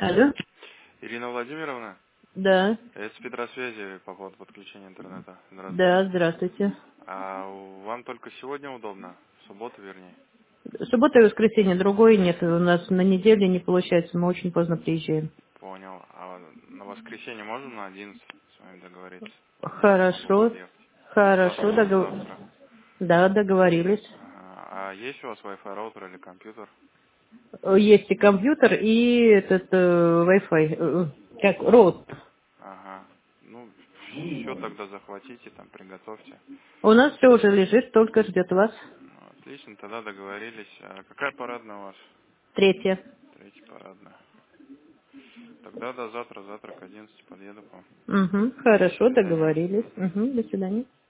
Алло? Ирина Владимировна, Да. это с Петросвязи по поводу подключения интернета. Здравствуйте. Да, здравствуйте. Вам только сегодня удобно? В субботу, вернее? Суббота и воскресенье, другой нет. У нас на неделе не получается, мы очень поздно приезжаем. Понял. А на воскресенье можно на 11 с вами договориться? Я смогу Хорошо. подъехать. Или Хорошо, послезавтра. Да, договорились. Ага. А есть у вас Wi-Fi роутер или компьютер? Есть и компьютер, и этот Wi-Fi. Как роут. Ага. Ну, все тогда захватите, там приготовьте. У нас все уже лежит, только ждет вас. Ну, отлично, тогда договорились. А какая парадная у вас? Третья. Третья парадная. Тогда до завтра к 11 подъеду к вам. Угу. До Хорошо, свидания. договорились. Угу. До свидания.